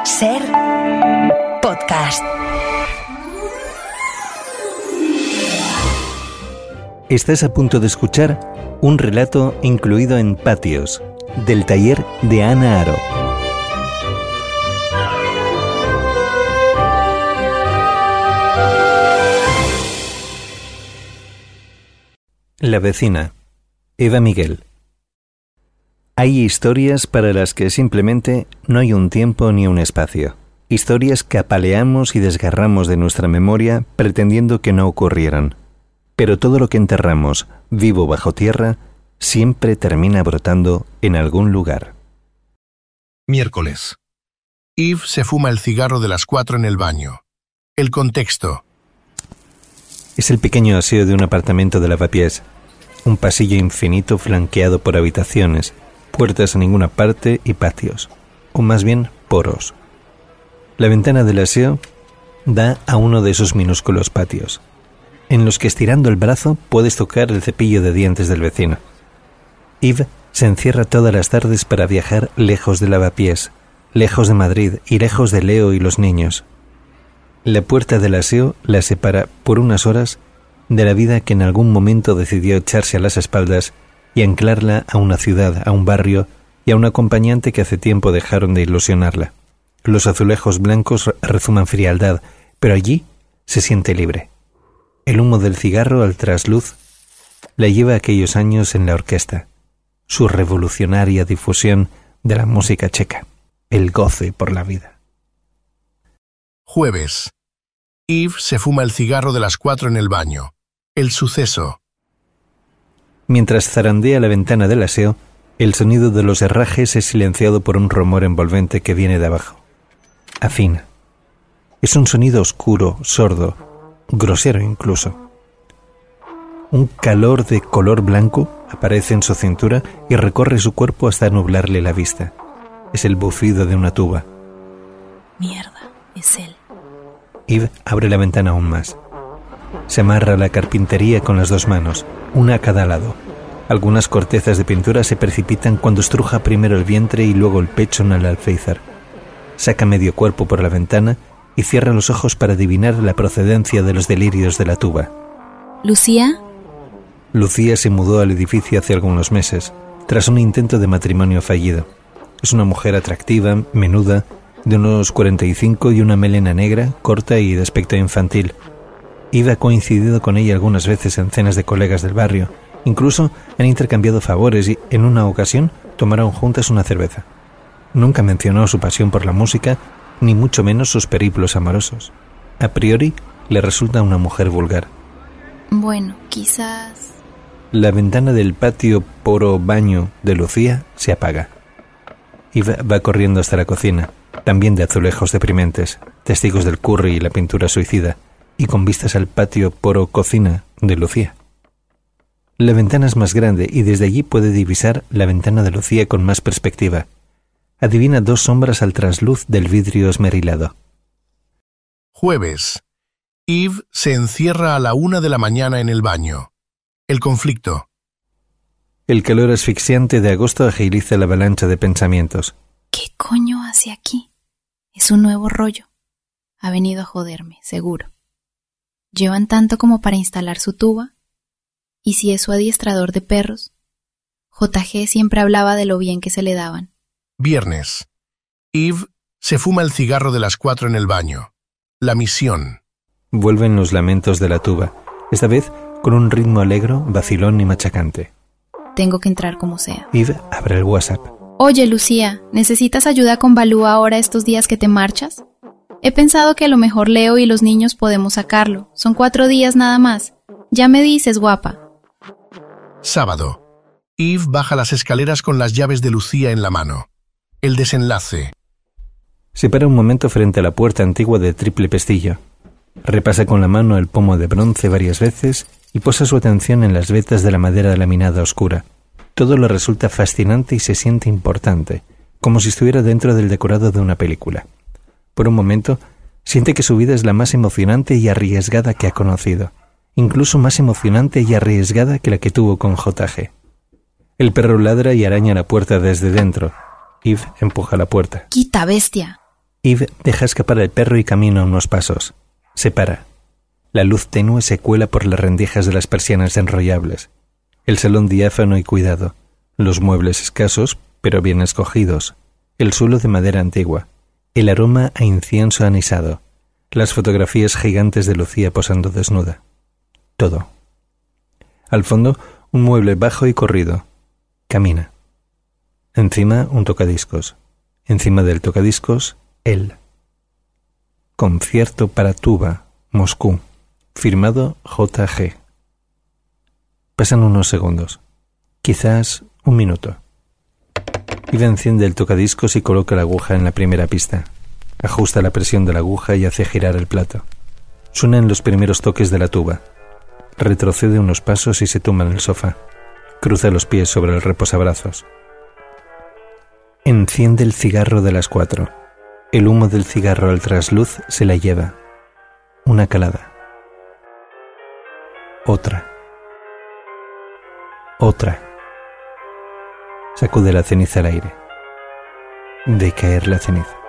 Ser podcast. Estás a punto de escuchar un relato incluido en Patios, del taller de Ana Aro. La vecina, Eva Miguel. Hay historias para las que simplemente no hay un tiempo ni un espacio. Historias que apaleamos y desgarramos de nuestra memoria pretendiendo que no ocurrieran. Pero todo lo que enterramos, vivo bajo tierra, siempre termina brotando en algún lugar. Miércoles. Yves se fuma el cigarro de las 4 en el baño. El contexto. Es el pequeño aseo de un apartamento de Lavapiés. Un pasillo infinito flanqueado por habitaciones, puertas a ninguna parte y patios, o más bien poros. La ventana del aseo da a uno de esos minúsculos patios, en los que estirando el brazo puedes tocar el cepillo de dientes del vecino. Yves se encierra todas las tardes para viajar lejos de Lavapiés, lejos de Madrid y lejos de Leo y los niños. La puerta del aseo la separa por unas horas de la vida que en algún momento decidió echarse a las espaldas y anclarla a una ciudad, a un barrio y a un acompañante que hace tiempo dejaron de ilusionarla. Los azulejos blancos rezuman frialdad, pero allí se siente libre. El humo del cigarro al trasluz la lleva a aquellos años en la orquesta, su revolucionaria difusión de la música checa, el goce por la vida. Jueves. Yves se fuma el cigarro de las 4 en el baño. El suceso. Mientras zarandea la ventana del aseo, el sonido de los herrajes es silenciado por un rumor envolvente que viene de abajo. Afina. Es un sonido oscuro, sordo, grosero incluso. Un calor de color blanco aparece en su cintura y recorre su cuerpo hasta nublarle la vista. Es el bufido de una tuba. Mierda, es él. Yves abre la ventana aún más. Se amarra la carpintería con las dos manos, una a cada lado. Algunas cortezas de pintura se precipitan cuando estruja primero el vientre y luego el pecho en el alféizar. Saca medio cuerpo por la ventana y cierra los ojos para adivinar la procedencia de los delirios de la tuba. ¿Lucía? Lucía se mudó al edificio hace algunos meses, tras un intento de matrimonio fallido. Es una mujer atractiva, menuda, de unos 45 y una melena negra, corta y de aspecto infantil. Yves ha coincidido con ella algunas veces en cenas de colegas del barrio. Incluso han intercambiado favores y, en una ocasión, tomaron juntas una cerveza. Nunca mencionó su pasión por la música, ni mucho menos sus periplos amorosos. A priori, le resulta una mujer vulgar. Bueno, quizás... La ventana del patio poro-baño de Lucía se apaga. Yves va corriendo hasta la cocina, también de azulejos deprimentes, testigos del curry y la pintura suicida, y con vistas al patio poro-cocina de Lucía. La ventana es más grande y desde allí puede divisar la ventana de Lucía con más perspectiva. Adivina dos sombras al trasluz del vidrio esmerilado. Jueves. Yves se encierra a la 1 de la mañana en el baño. El conflicto. El calor asfixiante de agosto agiliza la avalancha de pensamientos. ¿Qué coño hace aquí? Es un nuevo rollo. Ha venido a joderme, seguro. ¿Llevan tanto como para instalar su tuba? ¿Y si es su adiestrador de perros? JG siempre hablaba de lo bien que se le daban. Viernes. Yves se fuma el cigarro de las 4 en el baño. La misión. Vuelven los lamentos de la tuba, esta vez con un ritmo alegre, vacilón y machacante. Tengo que entrar como sea. Yves abre el WhatsApp. Oye, Lucía, ¿necesitas ayuda con Balú ahora estos días que te marchas? He pensado que a lo mejor Leo y los niños podemos sacarlo. Son 4 días nada más. Ya me dices, guapa. Sábado. Yves baja las escaleras con las llaves de Lucía en la mano. El desenlace. Se para un momento frente a la puerta antigua de triple pestillo. Repasa con la mano el pomo de bronce varias veces y posa su atención en las vetas de la madera laminada oscura. Todo le resulta fascinante y se siente importante, como si estuviera dentro del decorado de una película. Por un momento, siente que su vida es la más emocionante y arriesgada que ha conocido, incluso más emocionante y arriesgada que la que tuvo con JG. El perro ladra y araña la puerta desde dentro. Yves empuja la puerta. ¡Quita, bestia! Eve deja escapar al perro y camina unos pasos. Se para. La luz tenue se cuela por las rendijas de las persianas enrollables. El salón diáfano y cuidado. Los muebles escasos, pero bien escogidos. El suelo de madera antigua. El aroma a incienso anisado. Las fotografías gigantes de Lucía posando desnuda. Todo. Al fondo, un mueble bajo y corrido. Camina. Encima, un tocadiscos. Encima del tocadiscos, él. Concierto para tuba, Moscú. Firmado J.G. Pasan unos segundos. Quizás un minuto. Eve enciende el tocadiscos y coloca la aguja en la primera pista. Ajusta la presión de la aguja y hace girar el plato. Suenan los primeros toques de la tuba. Retrocede unos pasos y se tumba en el sofá. Cruza los pies sobre el reposabrazos. Enciende el cigarro de las 4. El humo del cigarro al trasluz se la lleva. Una calada. Otra. Otra. Sacude la ceniza al aire. De caer la ceniza.